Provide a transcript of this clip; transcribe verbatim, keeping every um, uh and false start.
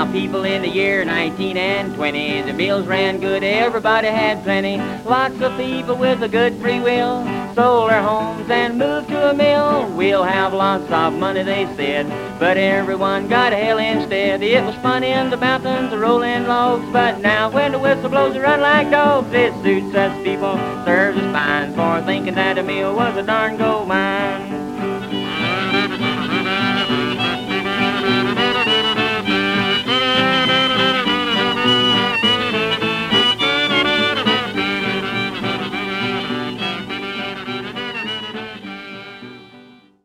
Now people in the year nineteen and twenty, the mills ran good, everybody had plenty. Lots of people with a good free will sold their homes and moved to a mill. We'll have lots of money, they said, but everyone got hell instead. It was fun in the mountains, rolling logs, but now when the whistle blows, they run like dogs. It suits us people, serves us fine, for thinking that a mill was a darn gold mine.